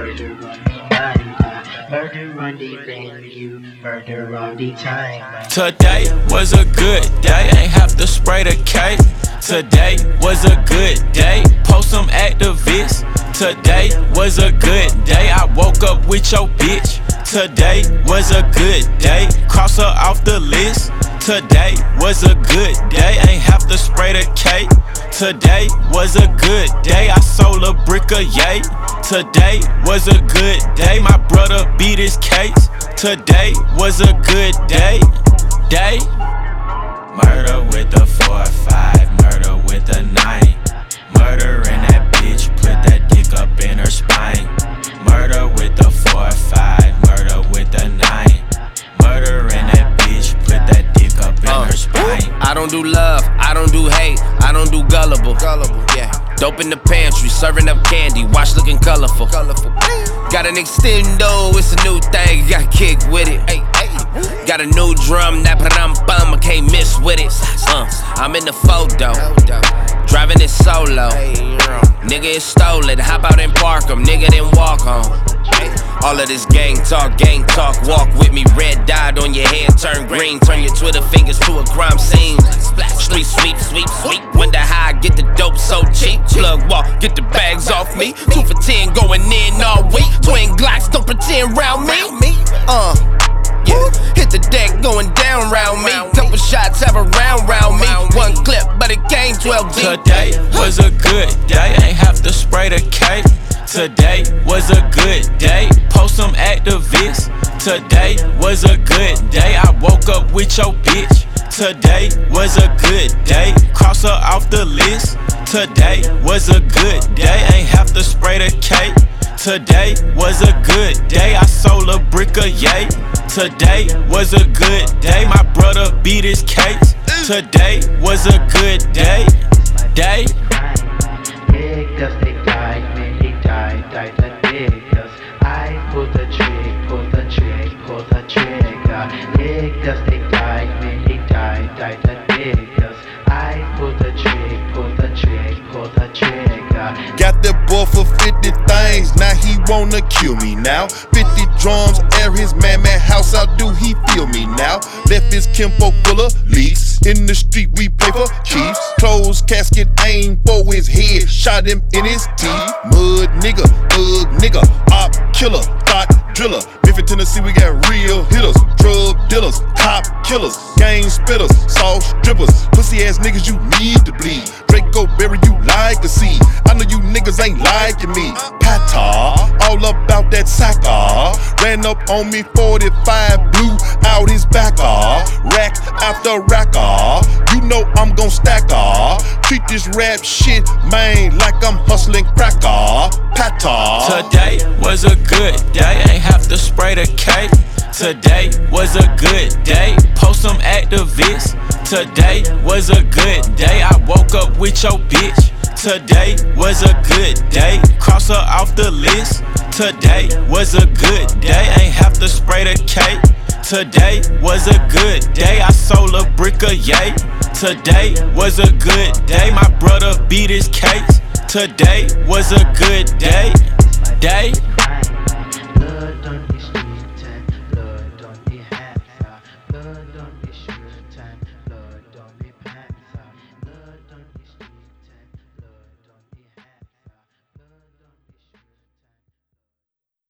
Murder on the venue, murder on the time. Today was a good day, ain't have to spray the cake. Today was a good day, post some activists. Today was a good day, I woke up with your bitch. Today was a good day, cross her off the list. Today was a good day, ain't have to spray the cake. Today was a good day, I sold a brick of yay. Today was a good day, my brother beat his case. Today was a good day. Murder with the 4-5, murder with the 9. Murder in that bitch, put that dick up in her spine. Murder with the 4-5, murder with the 9. Murder in that bitch, put that dick up in her spine. I don't do love, I don't do hate, I don't do gullible. Yeah. Dope in the pantry, serving up candy, watch looking colorful. Got an extendo, it's a new thing, got kick with it. Got a new drum, that bum, I can't miss with it. I'm in the photo, driving it solo. Nigga, it's stolen, hop out and park 'em, nigga, then walk home. All of this gang talk, walk with me. Red dot on your head, turn green. Turn your Twitter fingers to a crime scene. Street sweep. Wonder how I get the dope so cheap. Plug walk, get the bags off me. 2 for 10 going in all week. Twin Glocks, don't pretend round me. Yeah, hit the deck going down round me. Couple shots have a round me. One clip, but it came 12 deep. Today was a good day, ain't have to spray the cake. Today was a good day, post some activists. Today was a good day, I woke up with your bitch. Today was a good day, cross her off the list. Today was a good day, ain't have to spray the cake. Today was a good day, I sold a brick of yay. Today was a good day, my brother beat his case. Today was a good day. Niggas, they died, man, they died the niggas. I pull the trigger. Niggas, they died, man, they died the niggas. I pull the trigger. Got that boy for 50 things, now he wanna kill me now. 50 drums, air his man house, how do he feel me now? Left his Kimpo full of leaks, in the street we play for keeps. Closed casket, aim for his head, shot him in his teeth. Mud nigga, thug nigga, op killer, thought driller. Memphis, Tennessee, we got real hitters, drug dealers, cop killers, gang spitters, sauce strippers, pussy ass niggas you need to bleed. Draco Berry, you like to see. I know you niggas ain't liking me. Pata, all about that sacker. Ran up on me 45, blew out his back. Rack after rack. You know I'm gon' stack. Treat this rap shit, man, like I'm hustling cracker. Pata. Today was a good day, ain't have to spray the cake. Today was a good day, post some activists. Today was a good day, I woke up with your bitch. Today was a good day, cross her off the list. Today was a good day, ain't have to spray the cake. Today was a good day, I sold a brick of yay. Today was a good day, my brother beat his case. Today was a good day.